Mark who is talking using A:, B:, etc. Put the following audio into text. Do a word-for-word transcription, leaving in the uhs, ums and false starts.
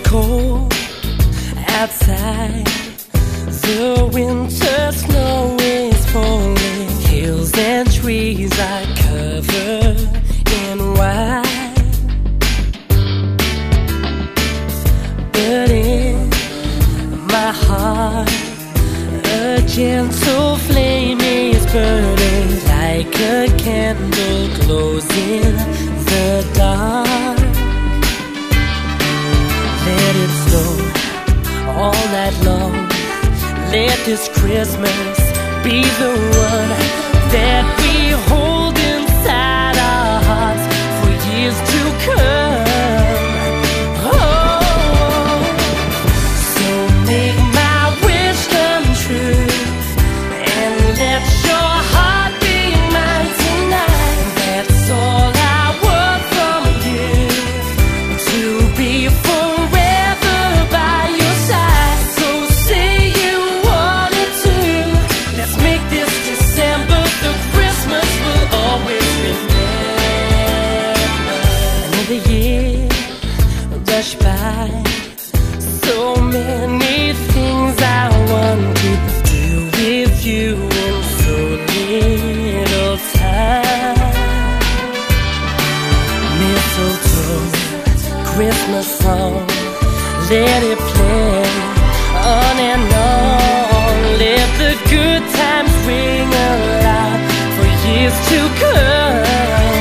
A: cold outside. The winter snow is falling. Hills and trees are covered in white, but in my heart a gentle flame is burning, like a candle glows in the dark. Let it snow all night long. Let this Christmas be the one that we hold inside our hearts for years to come. Oh, so make my wish come true, and let your heart be mine tonight. That's all I want from you, to be forever by your side. So say you want it to. Let's make this December the Christmas we'll always remember. Another year rush by, so many things I want to do with you in so little time. Mistletoe, Christmas song, let it play on and on. Let the good times ring aloud for years to come.